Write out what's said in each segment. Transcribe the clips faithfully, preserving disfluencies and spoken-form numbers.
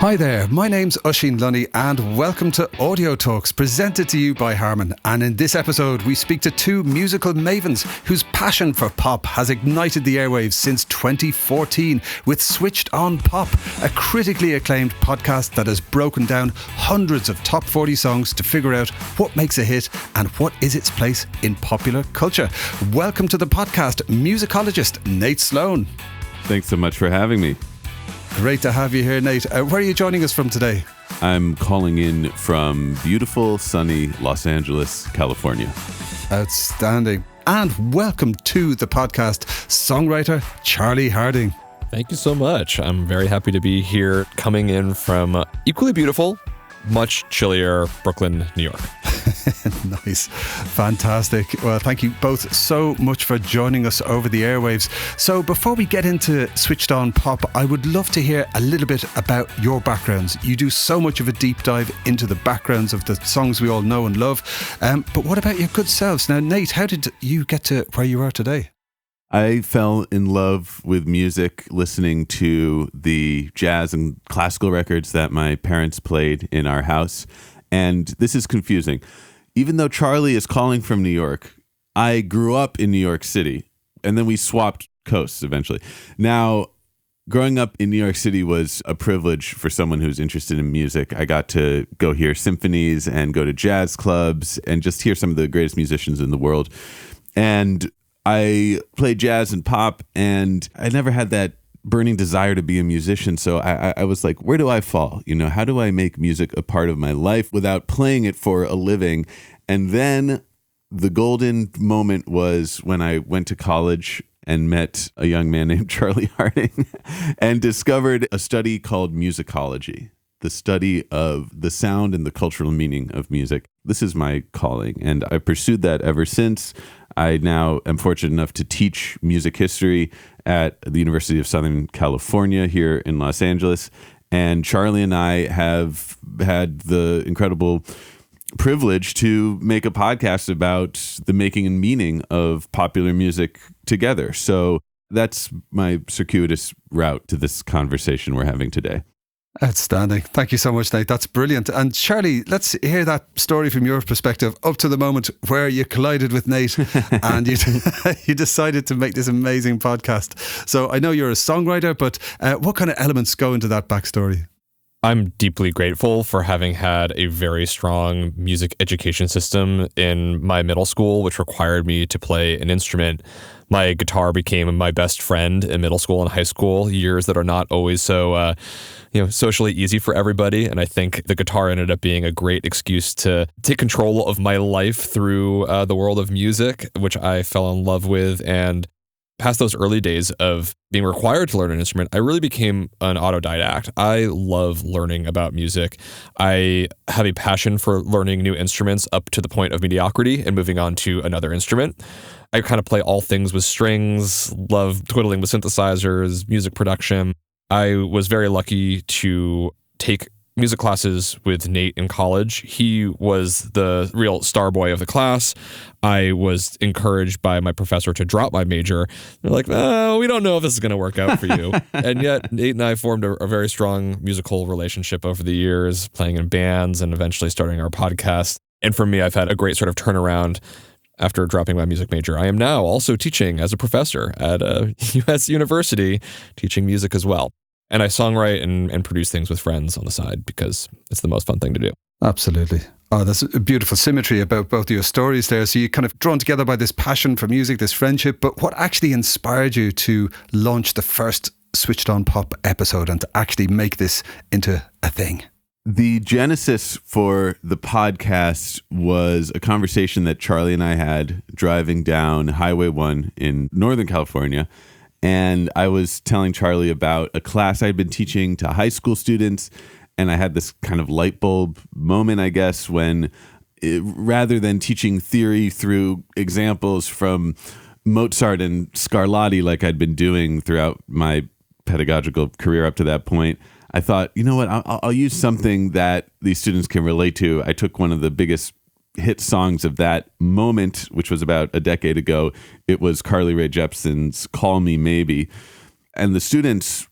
Hi there, my name's Oisín Lunny and welcome to Audio Talks, presented to you by Harman. And in this episode we speak to two musical mavens whose passion for pop has ignited the airwaves since twenty fourteen with Switched On Pop, a critically acclaimed podcast that has broken down hundreds of top forty songs to figure out what makes a hit and what is its place in popular culture. Welcome to the podcast, musicologist Nate Sloan. Thanks so much for having me. Great to have you here, Nate. Uh, where are you joining us from today? I'm calling in from beautiful, sunny Los Angeles, California. Outstanding. And welcome to the podcast, songwriter Charlie Harding. Thank you so much. I'm very happy to be here, coming in from equally beautiful, much chillier Brooklyn, New York. Nice. Fantastic. Well, thank you both so much for joining us over the airwaves. So before we get into Switched On Pop, I would love to hear a little bit about your backgrounds. You do so much of a deep dive into the backgrounds of the songs we all know and love. Um, but what about your good selves? Now, Nate, how did you get to where you are today? I fell in love with music listening to the jazz and classical records that my parents played in our house. And this is confusing. Even though Charlie is calling from New York, I grew up in New York City, and then we swapped coasts eventually. Now, growing up in New York City was a privilege for someone who's interested in music. I got to go hear symphonies and go to jazz clubs and just hear some of the greatest musicians in the world. And I played jazz and pop, and I never had that burning desire to be a musician. So I, I was like, where do I fall? You know, how do I make music a part of my life without playing it for a living? And then the golden moment was when I went to college and met a young man named Charlie Harding and discovered a study called musicology, the study of the sound and the cultural meaning of music. This is my calling, and I pursued that ever since. I now am fortunate enough to teach music history at the University of Southern California here in Los Angeles. And Charlie and I have had the incredible privilege to make a podcast about the making and meaning of popular music together. So that's my circuitous route to this conversation we're having today. Outstanding. Thank you so much, Nate. That's brilliant. And Charlie, let's hear that story from your perspective up to the moment where you collided with Nate and you you decided to make this amazing podcast. So I know you're a songwriter, but uh, what kind of elements go into that backstory? I'm deeply grateful for having had a very strong music education system in my middle school, which required me to play an instrument. My guitar became my best friend in middle school and high school, years that are not always so, uh, you know, socially easy for everybody. And I think the guitar ended up being a great excuse to take control of my life through uh, the world of music, which I fell in love with. And past those early days of being required to learn an instrument, I really became an autodidact. I love learning about music. I have a passion for learning new instruments up to the point of mediocrity and moving on to another instrument. I kind of play all things with strings, love twiddling with synthesizers, music production. I was very lucky to take music classes with Nate in college. He was the real star boy of the class. I was encouraged by my professor to drop my major. They're like, oh, we don't know if this is going to work out for you. And yet Nate and I formed a, a very strong musical relationship over the years, playing in bands and eventually starting our podcast. And for me, I've had a great sort of turnaround after dropping my music major. I am now also teaching as a professor at a U S university, teaching music as well. And I songwrite and, and produce things with friends on the side because it's the most fun thing to do. Absolutely. Oh, there's a beautiful symmetry about both of your stories there. So you're kind of drawn together by this passion for music, this friendship. But what actually inspired you to launch the first Switched On Pop episode and to actually make this into a thing? The genesis for the podcast was a conversation that Charlie and I had driving down Highway one in Northern California. And I was telling Charlie about a class I'd been teaching to high school students. And I had this kind of light bulb moment, I guess, when it, rather than teaching theory through examples from Mozart and Scarlatti like I'd been doing throughout my pedagogical career up to that point, I thought, you know what, I'll, I'll use something that these students can relate to. I took one of the biggest hit songs of that moment, which was about a decade ago. It was Carly Rae Jepsen's Call Me Maybe. And the students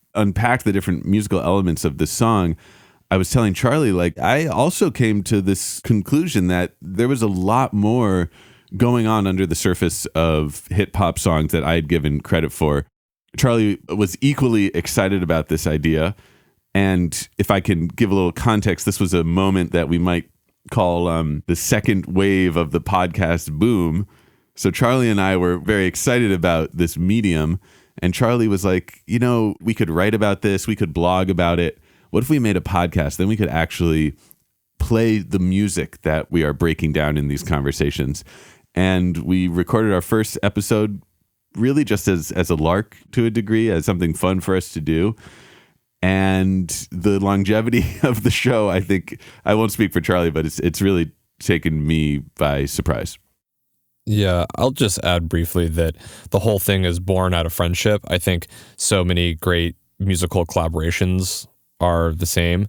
unpacked the different musical elements of this song, I was telling Charlie, like, I also came to this conclusion that there was a lot more going on under the surface of hit pop songs that I had given credit for. Charlie was equally excited about this idea. And if I can give a little context, this was a moment that we might call um, the second wave of the podcast boom. So Charlie and I were very excited about this medium. And Charlie was like, you know, we could write about this. We could blog about it. What if we made a podcast? Then we could actually play the music that we are breaking down in these conversations. And we recorded our first episode really just as, as a lark to a degree, as something fun for us to do. And the longevity of the show, I think, I won't speak for Charlie, but it's it's really taken me by surprise. Yeah, I'll just add briefly that the whole thing is born out of friendship. I think so many great musical collaborations are the same.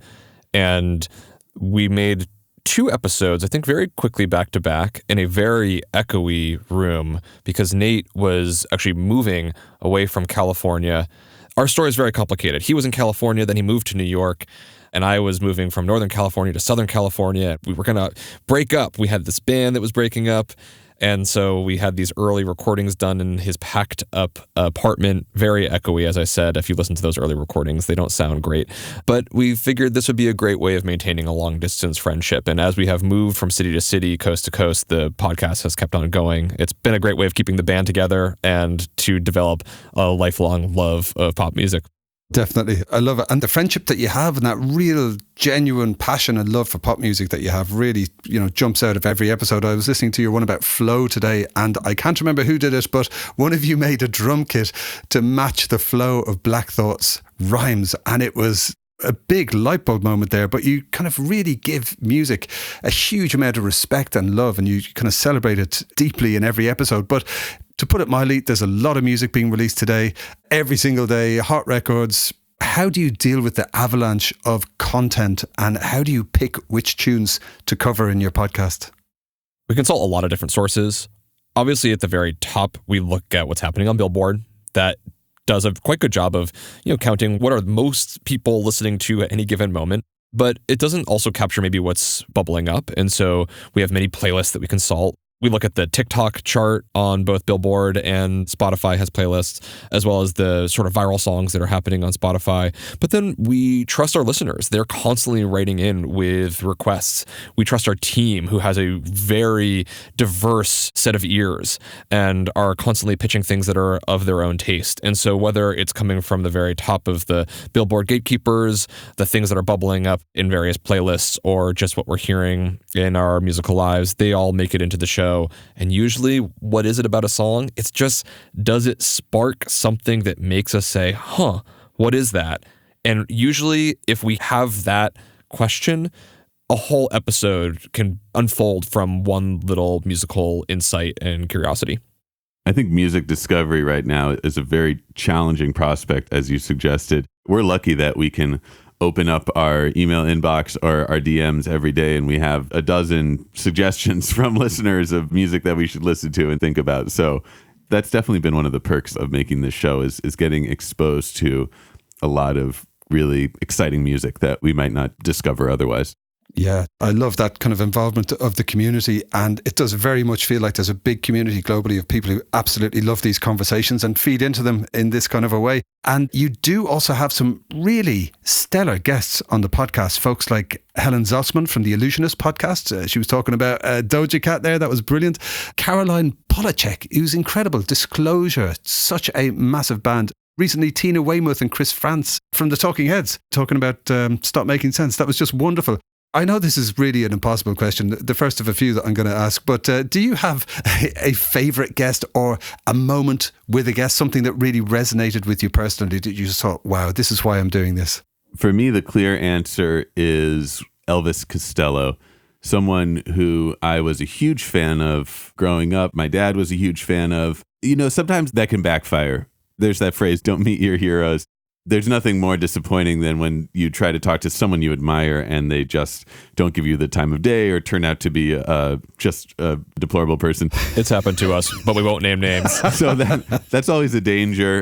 And we made two episodes, I think very quickly back to back in a very echoey room because Nate was actually moving away from California. Our story is very complicated. He was in California, then he moved to New York, and I was moving from Northern California to Southern California. We were going to break up. We had this band that was breaking up, and so we had these early recordings done in his packed up apartment, very echoey, as I said. If you listen to those early recordings, they don't sound great. But we figured this would be a great way of maintaining a long-distance friendship. And as we have moved from city to city, coast to coast, the podcast has kept on going. It's been a great way of keeping the band together and to develop a lifelong love of pop music. Definitely. I love it. And the friendship that you have and that real genuine passion and love for pop music that you have really, you know, jumps out of every episode. I was listening to your one about flow today and I can't remember who did it, but one of you made a drum kit to match the flow of Black Thought's rhymes. And it was a big light bulb moment there, but you kind of really give music a huge amount of respect and love and you kind of celebrate it deeply in every episode. But to put it mildly, there's a lot of music being released today, every single day, hot records. How do you deal with the avalanche of content and how do you pick which tunes to cover in your podcast? We consult a lot of different sources. Obviously, at the very top, we look at what's happening on Billboard. That does a quite good job of, you know, counting what are most people listening to at any given moment. But it doesn't also capture maybe what's bubbling up. And so we have many playlists that we consult. We look at the TikTok chart on both Billboard and Spotify has playlists, as well as the sort of viral songs that are happening on Spotify. But then we trust our listeners. They're constantly writing in with requests. We trust our team, who has a very diverse set of ears and are constantly pitching things that are of their own taste. And so whether it's coming from the very top of the Billboard gatekeepers, the things that are bubbling up in various playlists, or just what we're hearing in our musical lives, they all make it into the show. And usually, what is it about a song? It's just, does it spark something that makes us say, huh, what is that? And usually, if we have that question, a whole episode can unfold from one little musical insight and curiosity. I think music discovery right now is a very challenging prospect, as you suggested. We're lucky that we can open up our email inbox or our D Ms every day and we have a dozen suggestions from listeners of music that we should listen to and think about. So that's definitely been one of the perks of making this show is, is getting exposed to a lot of really exciting music that we might not discover otherwise. Yeah, I love that kind of involvement of the community, and it does very much feel like there's a big community globally of people who absolutely love these conversations and feed into them in this kind of a way. And you do also have some really stellar guests on the podcast, folks like Helen Zossman from the Illusionist podcast. Uh, she was talking about uh, Doja Cat there. That was brilliant. Caroline Polachek, who's incredible. Disclosure, such a massive band. Recently, Tina Weymouth and Chris France from the Talking Heads talking about um, Stop Making Sense. That was just wonderful. I know this is really an impossible question, the first of a few that I'm going to ask, but uh, do you have a, a favourite guest or a moment with a guest, something that really resonated with you personally, that you just thought, wow, this is why I'm doing this? For me, the clear answer is Elvis Costello, someone who I was a huge fan of growing up. My dad was a huge fan of. You know, sometimes that can backfire. There's that phrase, don't meet your heroes. There's nothing more disappointing than when you try to talk to someone you admire and they just don't give you the time of day or turn out to be uh, just a deplorable person. It's happened to us, but we won't name names. So that that's always a danger.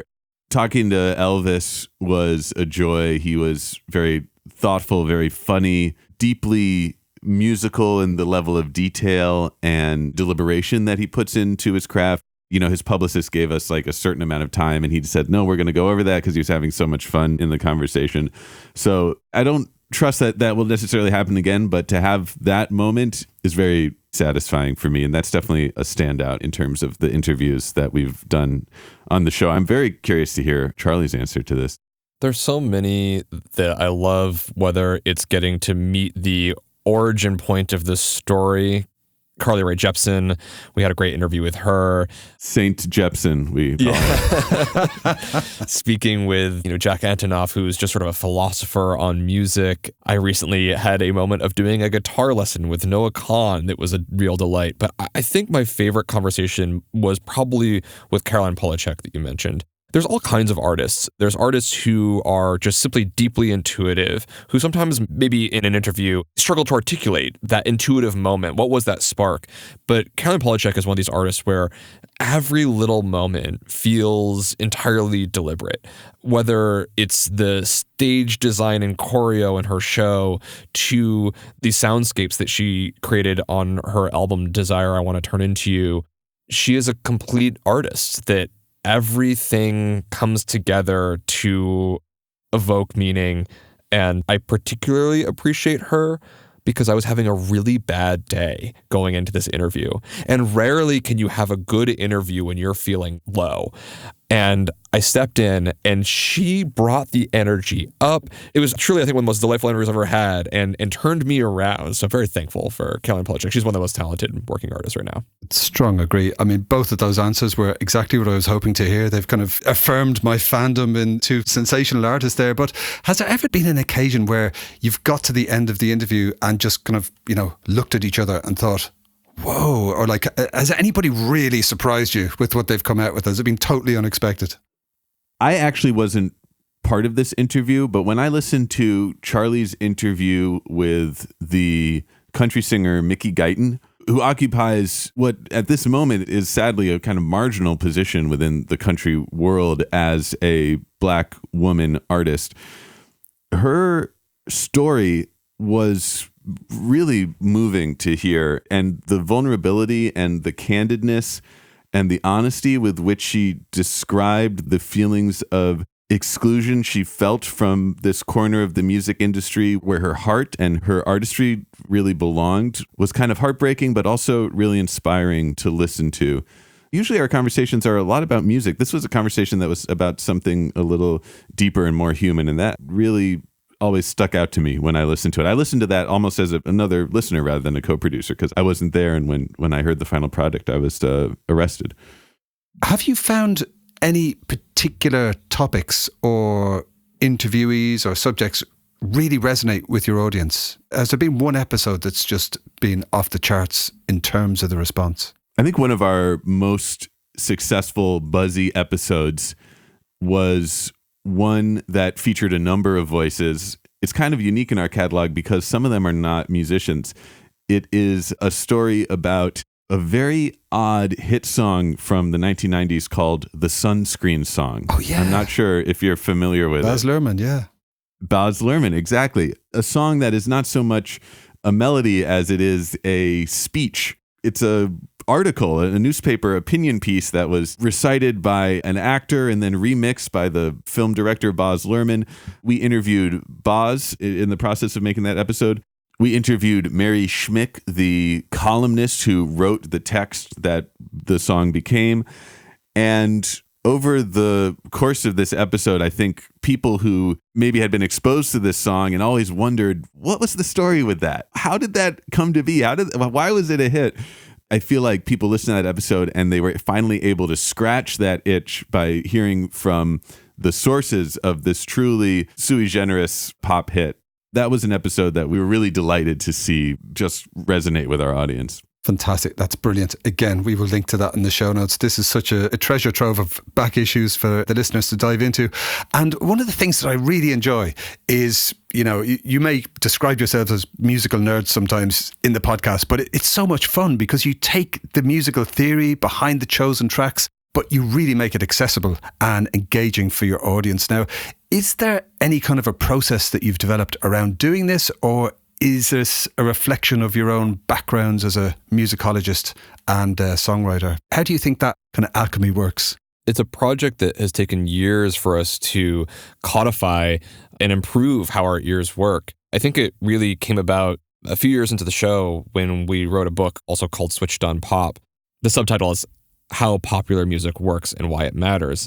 Talking to Elvis was a joy. He was very thoughtful, very funny, deeply musical in the level of detail and deliberation that he puts into his craft. You know, his publicist gave us like a certain amount of time and he said, no, we're going to go over that because he was having so much fun in the conversation. So I don't trust that that will necessarily happen again, but to have that moment is very satisfying for me. And that's definitely a standout in terms of the interviews that we've done on the show. I'm very curious to hear Charlie's answer to this. There's so many that I love, whether it's getting to meet the origin point of the story. Carly Rae Jepsen, we had a great interview with her. Saint Jepsen, we call yeah. Speaking with, you know, Jack Antonoff, who's just sort of a philosopher on music. I recently had a moment of doing a guitar lesson with Noah Kahn that was a real delight. But I think my favorite conversation was probably with Caroline Polachek that you mentioned. There's all kinds of artists. There's artists who are just simply deeply intuitive, who sometimes maybe in an interview struggle to articulate that intuitive moment. What was that spark? But Caroline Polachek is one of these artists where every little moment feels entirely deliberate. Whether it's the stage design and choreo in her show to the soundscapes that she created on her album Desire I Want to Turn Into You, she is a complete artist that everything comes together to evoke meaning. And I particularly appreciate her because I was having a really bad day going into this interview. And rarely can you have a good interview when you're feeling low. And I stepped in and she brought the energy up. It was truly, I think, one of the most delightful interviews I've ever had and, and turned me around. So I'm very thankful for Caroline Polachek. She's one of the most talented working artists right now. Strong agree. I mean, both of those answers were exactly what I was hoping to hear. They've kind of affirmed my fandom in two sensational artists there. But has there ever been an occasion where you've got to the end of the interview and just kind of, you know, looked at each other and thought, whoa, or like, has anybody really surprised you with what they've come out with? Has it been totally unexpected? I actually wasn't part of this interview, but when I listened to Charlie's interview with the country singer Mickey Guyton, who occupies what at this moment is sadly a kind of marginal position within the country world as a Black woman artist, her story was really moving to hear, and the vulnerability and the candidness and the honesty with which she described the feelings of exclusion she felt from this corner of the music industry where her heart and her artistry really belonged was kind of heartbreaking, but also really inspiring to listen to. Usually our conversations are a lot about music. This was a conversation that was about something a little deeper and more human, and that really always stuck out to me when I listened to it. I listened to that almost as a, another listener rather than a co-producer because I wasn't there, and when, when I heard the final product, I was uh, arrested. Have you found any particular topics or interviewees or subjects really resonate with your audience? Has there been one episode that's just been off the charts in terms of the response? I think one of our most successful buzzy episodes was one that featured a number of voices. It's kind of unique in our catalog because some of them are not musicians. It is a story about a very odd hit song from the nineteen nineties called The Sunscreen Song. Oh, yeah. I'm not sure if you're familiar with Baz it. Luhrmann, yeah. Baz Luhrmann, exactly. A song that is not so much a melody as it is a speech. It's a article, a newspaper opinion piece that was recited by an actor and then remixed by the film director Baz Luhrmann. We interviewed Baz in the process of making that episode. We interviewed Mary Schmick, the columnist who wrote the text that the song became. And over the course of this episode, I think people who maybe had been exposed to this song and always wondered, what was the story with that? How did that come to be? How did, why was it a hit? I feel like people listened to that episode and they were finally able to scratch that itch by hearing from the sources of this truly sui generis pop hit. That was an episode that we were really delighted to see just resonate with our audience. Fantastic. That's brilliant. Again, we will link to that in the show notes. This is such a, a treasure trove of back issues for the listeners to dive into. And one of the things that I really enjoy is, you know, you, you may describe yourselves as musical nerds sometimes in the podcast, but it, it's so much fun because you take the musical theory behind the chosen tracks but you really make it accessible and engaging for your audience. Now, is there any kind of a process that you've developed around doing this, or is this a reflection of your own backgrounds as a musicologist and a songwriter? How do you think that kind of alchemy works? It's a project that has taken years for us to codify and improve how our ears work. I think it really came about a few years into the show when we wrote a book also called Switched on Pop. The subtitle is How Popular Music Works and Why It Matters.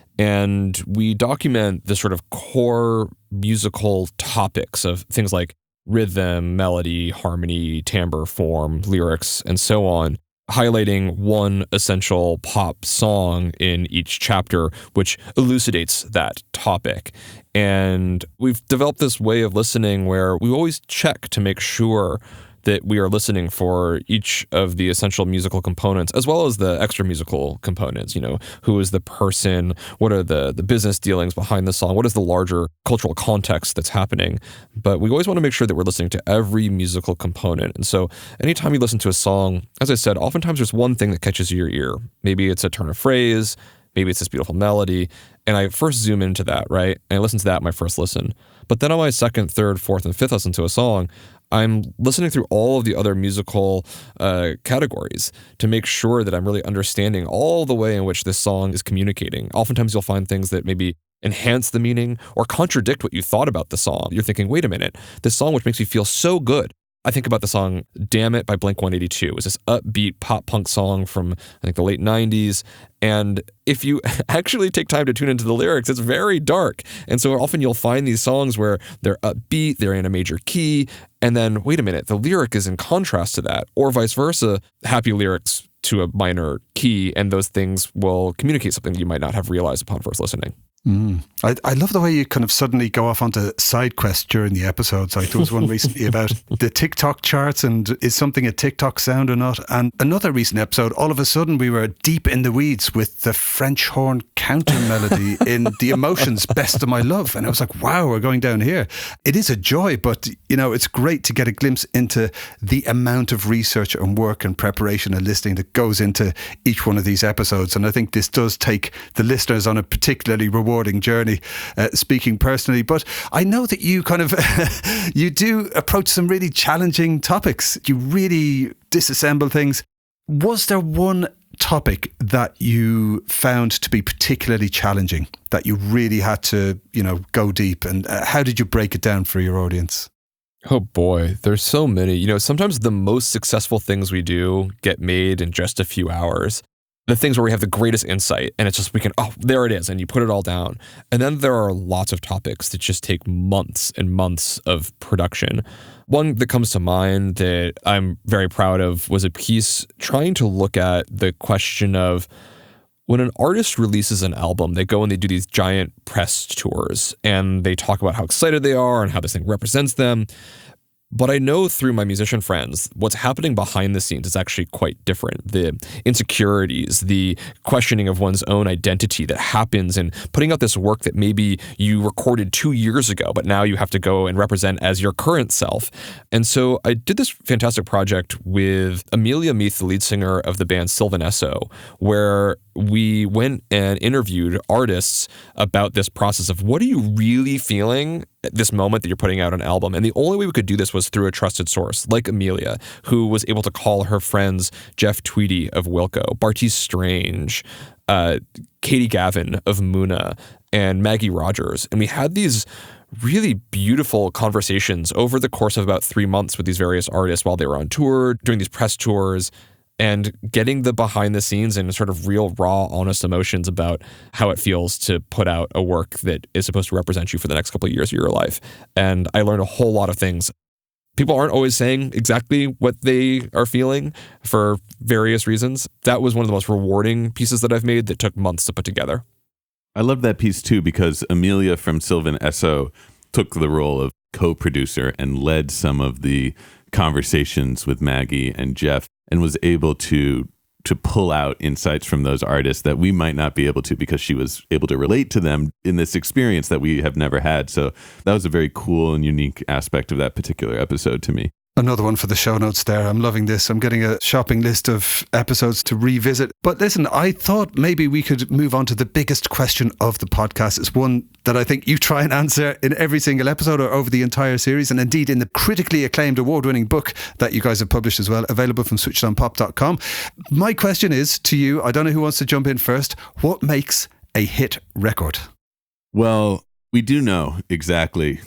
And we document the sort of core musical topics of things like rhythm, melody, harmony, timbre, form, lyrics, and so on, highlighting one essential pop song in each chapter, which elucidates that topic. And we've developed this way of listening where we always check to make sure that we are listening for each of the essential musical components, as well as the extra musical components. You know, who is the person? What are the, the business dealings behind the song? What is the larger cultural context that's happening? But we always want to make sure that we're listening to every musical component. And so anytime you listen to a song, as I said, oftentimes there's one thing that catches your ear. Maybe it's a turn of phrase, maybe it's this beautiful melody. And I first zoom into that, right? And I listen to that my first listen. But then on my second, third, fourth, and fifth listen to a song, I'm listening through all of the other musical uh, categories to make sure that I'm really understanding all the way in which this song is communicating. Oftentimes you'll find things that maybe enhance the meaning or contradict what you thought about the song. You're thinking, wait a minute, this song which makes me feel so good. I think about the song Damn It by Blink one eighty-two. It's this upbeat pop punk song from, I think, the late nineties. And if you actually take time to tune into the lyrics, it's very dark. And so often you'll find these songs where they're upbeat, they're in a major key, and then, wait a minute, the lyric is in contrast to that. Or vice versa, happy lyrics to a minor key, and those things will communicate something you might not have realized upon first listening. Mm. I, I love the way you kind of suddenly go off onto side quests during the episodes. Like there was one recently about the TikTok charts and is something a TikTok sound or not? And another recent episode, all of a sudden we were deep in the weeds with the French horn counter melody in The Emotions, Best of My Love. And I was like, wow, we're going down here. It is a joy, but you know, it's great to get a glimpse into the amount of research and work and preparation and listening that goes into each one of these episodes. And I think this does take the listeners on a particularly rewarding journey, uh, speaking personally. But I know that you kind of you do approach some really challenging topics. You really disassemble things. Was there one topic that you found to be particularly challenging, that you really had to, you know, go deep? And uh, how did you break it down for your audience? Oh boy, there's so many. You know, sometimes the most successful things we do get made in just a few hours. The things where we have the greatest insight and it's just, we can, oh, there it is. And you put it all down. And then there are lots of topics that just take months and months of production. One that comes to mind that I'm very proud of was a piece trying to look at the question of when an artist releases an album, they go and they do these giant press tours and they talk about how excited they are and how this thing represents them. But I know through my musician friends, what's happening behind the scenes is actually quite different. The insecurities, the questioning of one's own identity that happens in putting out this work that maybe you recorded two years ago, but now you have to go and represent as your current self. And so I did this fantastic project with Amelia Meath, the lead singer of the band Sylvan Esso, where we went and interviewed artists about this process of what are you really feeling at this moment that you're putting out an album. And the only way we could do this was through a trusted source like Amelia, who was able to call her friends Jeff Tweedy of Wilco, Bartees Strange, uh, Katie Gavin of Muna, and Maggie Rogers. And we had these really beautiful conversations over the course of about three months with these various artists while they were on tour, doing these press tours, and getting the behind the scenes and sort of real, raw, honest emotions about how it feels to put out a work that is supposed to represent you for the next couple of years of your life. And I learned a whole lot of things. People aren't always saying exactly what they are feeling for various reasons. That was one of the most rewarding pieces that I've made that took months to put together. I love that piece too, because Amelia from Sylvan Esso took the role of co-producer and led some of the conversations with Maggie and Jeff, and was able to to pull out insights from those artists that we might not be able to, because she was able to relate to them in this experience that we have never had. So that was a very cool and unique aspect of that particular episode to me. Another one for the show notes there. I'm loving this. I'm getting a shopping list of episodes to revisit. But listen, I thought maybe we could move on to the biggest question of the podcast. It's one that I think you try and answer in every single episode or over the entire series, and indeed in the critically acclaimed award-winning book that you guys have published as well, available from switched on pop dot com. My question is to you, I don't know who wants to jump in first, what makes a hit record? Well, we do know exactly.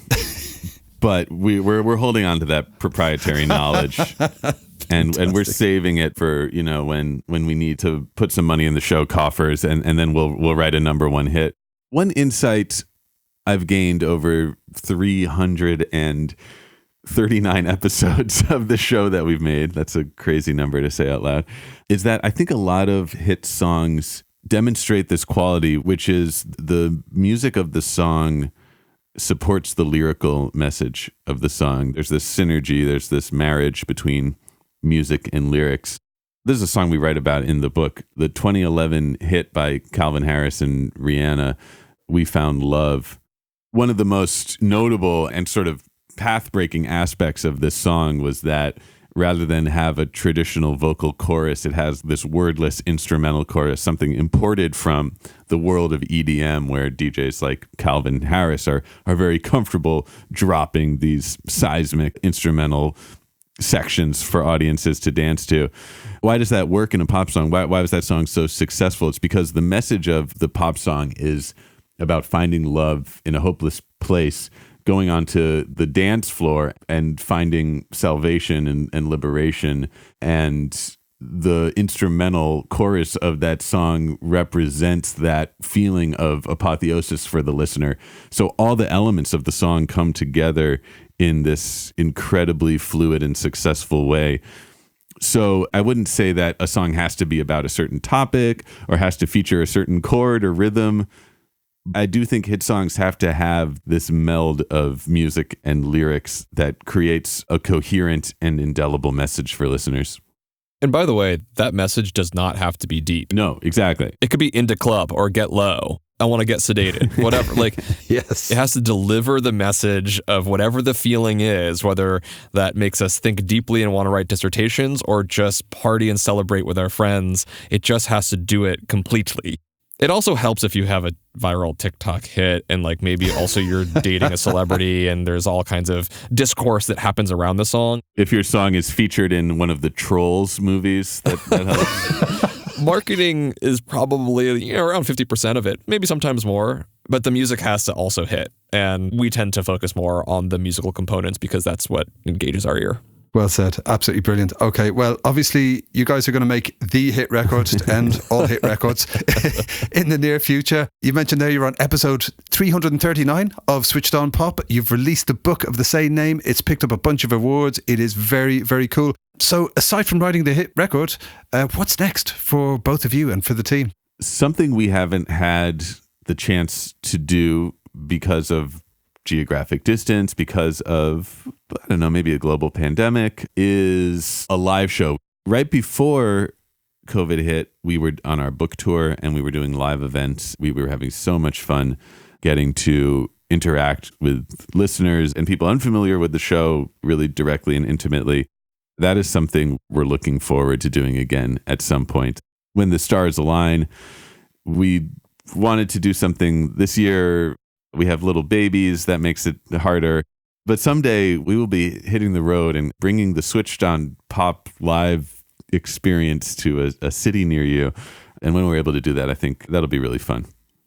But we, we're we're holding on to that proprietary knowledge, and and we're saving it for, you know, when when we need to put some money in the show coffers, and, and then we'll we'll write a number one hit. One insight I've gained over three hundred thirty-nine episodes of the show that we've made, that's a crazy number to say out loud, is that I think a lot of hit songs demonstrate this quality, which is the music of the song supports the lyrical message of the song. There's this synergy, there's this marriage between music and lyrics. This is a song we write about in the book, the twenty eleven hit by Calvin Harris and Rihanna, We Found Love. One of the most notable and sort of path-breaking aspects of this song was that rather than have a traditional vocal chorus, it has this wordless instrumental chorus, something imported from the world of E D M, where D Js like Calvin Harris are are very comfortable dropping these seismic instrumental sections for audiences to dance to. Why does that work in a pop song? Why, why was that song so successful? It's because the message of the pop song is about finding love in a hopeless place, going onto the dance floor and finding salvation and, and liberation. And the instrumental chorus of that song represents that feeling of apotheosis for the listener. So all the elements of the song come together in this incredibly fluid and successful way. So I wouldn't say that a song has to be about a certain topic or has to feature a certain chord or rhythm. I do think hit songs have to have this meld of music and lyrics that creates a coherent and indelible message for listeners. And by the way, that message does not have to be deep. No, exactly. It could be into club or get low. I want to get sedated, whatever. Like, yes, it has to deliver the message of whatever the feeling is, whether that makes us think deeply and want to write dissertations or just party and celebrate with our friends. It just has to do it completely. It also helps if you have a viral TikTok hit and like maybe also you're dating a celebrity and there's all kinds of discourse that happens around the song. If your song is featured in one of the Trolls movies, that, that helps. Marketing is probably, you know, around fifty percent of it, maybe sometimes more, but the music has to also hit. And we tend to focus more on the musical components because that's what engages our ear. Well said. Absolutely brilliant. Okay, well, obviously, you guys are going to make the hit record to end all hit records in the near future. You mentioned there you're on episode three hundred thirty-nine of Switched On Pop. You've released a book of the same name. It's picked up a bunch of awards. It is very, very cool. So aside from writing the hit record, uh, what's next for both of you and for the team? Something we haven't had the chance to do because of geographic distance, because of, I don't know, maybe a global pandemic, is a live show. Right before COVID hit, we were on our book tour and we were doing live events. We were having so much fun getting to interact with listeners and people unfamiliar with the show really directly and intimately. That is something we're looking forward to doing again at some point. When the stars align, we wanted to do something this year. We have little babies, that makes it harder. But someday we will be hitting the road and bringing the Switched On Pop live experience to a, a city near you. And when we're able to do that, I think that'll be really fun.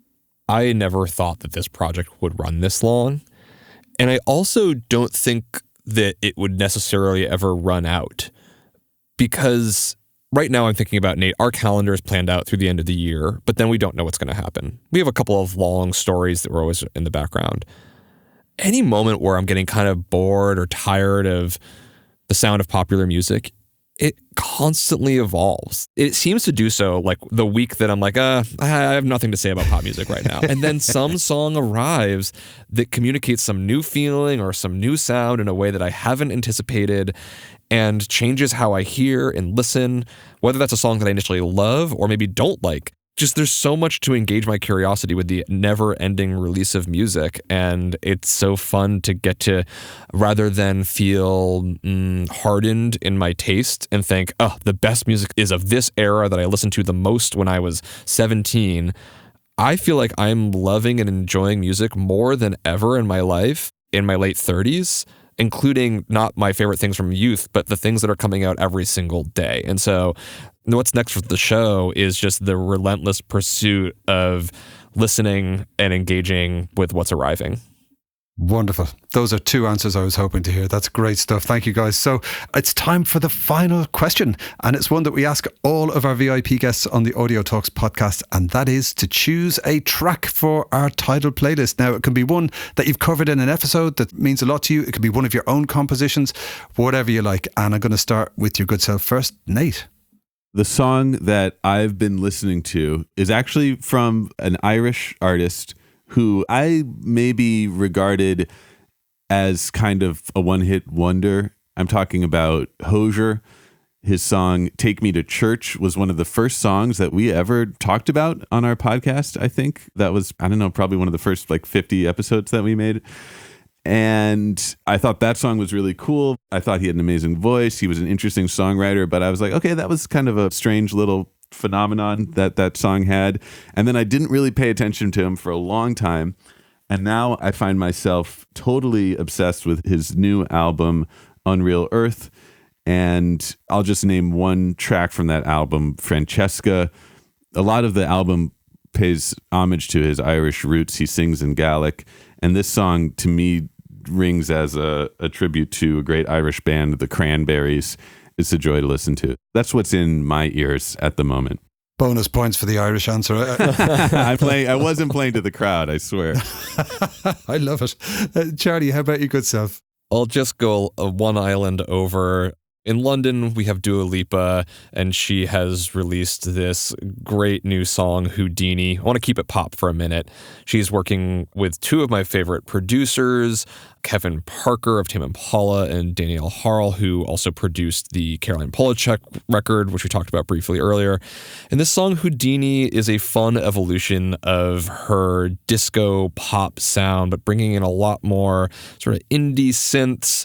I never thought that this project would run this long. And I also don't think that it would necessarily ever run out. Because right now I'm thinking about, Nate, our calendar is planned out through the end of the year, but then we don't know what's going to happen. We have a couple of long stories that were always in the background. Any moment where I'm getting kind of bored or tired of the sound of popular music, it constantly evolves. It seems to do so like the week that I'm like, uh, I have nothing to say about pop music right now. And then some song arrives that communicates some new feeling or some new sound in a way that I haven't anticipated and changes how I hear and listen, whether that's a song that I initially love or maybe don't like. just there's so much to engage my curiosity with the never-ending release of music, and it's so fun to get to, rather than feel mm, hardened in my taste and think, oh, the best music is of this era that I listened to the most when I was seventeen. I feel like I'm loving and enjoying music more than ever in my life in my late thirties, including not my favorite things from youth, but the things that are coming out every single day. And so what's next for the show is just the relentless pursuit of listening and engaging with what's arriving. Wonderful. Those are two answers I was hoping to hear. That's great stuff. Thank you, guys. So it's time for the final question. And it's one that we ask all of our V I P guests on the Audio Talks podcast. And that is to choose a track for our title playlist. Now, it can be one that you've covered in an episode that means a lot to you. It could be one of your own compositions, whatever you like. And I'm going to start with your good self first. Nate. The song that I've been listening to is actually from an Irish artist who I maybe regarded as kind of a one-hit wonder. I'm talking about Hozier. His song Take Me to Church was one of the first songs that we ever talked about on our podcast, I think. That was, I don't know, probably one of the first like fifty episodes that we made. And I thought that song was really cool. I thought he had an amazing voice. He was an interesting songwriter, but I was like, okay, that was kind of a strange little phenomenon that that song had. And then I didn't really pay attention to him for a long time. And now I find myself totally obsessed with his new album, Unreal Earth. And I'll just name one track from that album, Francesca. A lot of the album pays homage to his Irish roots. He sings in Gaelic. And this song, to me, rings as a, a tribute to a great Irish band, the Cranberries. It's a joy to listen to. That's what's in my ears at the moment. Bonus points for the Irish answer. I'm playing. I wasn't playing to the crowd, I swear. I love it. Uh, Charlie, how about your good self? I'll just go uh, one island over. In London, we have Dua Lipa, and she has released this great new song, Houdini. I want to keep it pop for a minute. She's working with two of my favorite producers, Kevin Parker of Tame Impala and Danielle Harl, who also produced the Caroline Polachek record, which we talked about briefly earlier. And this song, Houdini, is a fun evolution of her disco pop sound, but bringing in a lot more sort of indie synths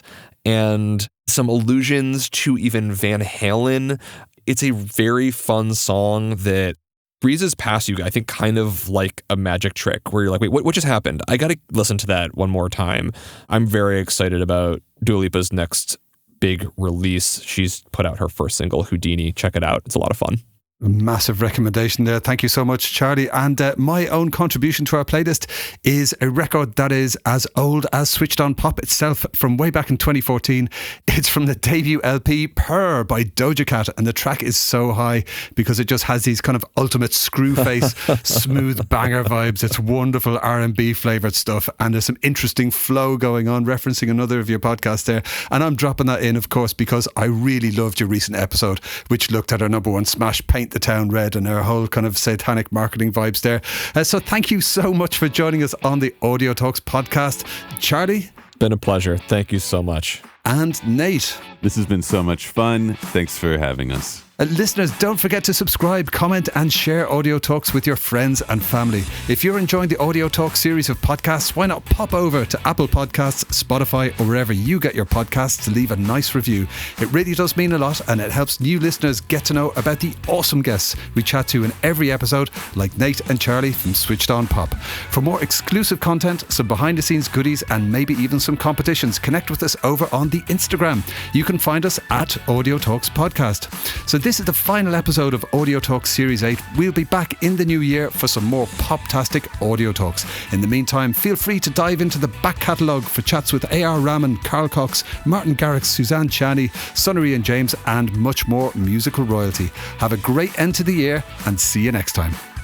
and some allusions to even Van Halen. It's a very fun song that breezes past you, I think, kind of like a magic trick where you're like, wait, what, what just happened? I got to listen to that one more time. I'm very excited about Dua Lipa's next big release. She's put out her first single, Houdini. Check it out. It's a lot of fun. A massive recommendation there. Thank you so much, Charlie. And uh, my own contribution to our playlist is a record that is as old as Switched On Pop itself, from way back in twenty fourteen. It's from the debut L P Purr by Doja Cat, and the track is so high because it just has these kind of ultimate screw face, smooth banger vibes. It's wonderful R and B flavoured stuff, and there's some interesting flow going on, referencing another of your podcasts there. And I'm dropping that in, of course, because I really loved your recent episode, which looked at our number one smash, Paint the Town Red, and our whole kind of satanic marketing vibes there. Uh, so thank you so much for joining us on the Audio Talks podcast. Charlie? Been a pleasure. Thank you so much. And Nate? This has been so much fun. Thanks for having us. Uh, listeners, don't forget to subscribe, comment and share Audio Talks with your friends and family. If you're enjoying the Audio Talks series of podcasts, why not pop over to Apple Podcasts, Spotify or wherever you get your podcasts to leave a nice review. It really does mean a lot, and it helps new listeners get to know about the awesome guests we chat to in every episode, like Nate and Charlie from Switched On Pop. For more exclusive content, some behind the scenes goodies and maybe even some competitions, connect with us over on the Instagram. You can find us at Audio Talks Podcast. So this is the final episode of Audio Talks Series eight. We'll be back in the new year for some more pop-tastic Audio Talks. In the meantime, feel free to dive into the back catalogue for chats with A R Rahman, Carl Cox, Martin Garrix, Suzanne Chani, Sonnery and James, and much more musical royalty. Have a great end to the year, and see you next time.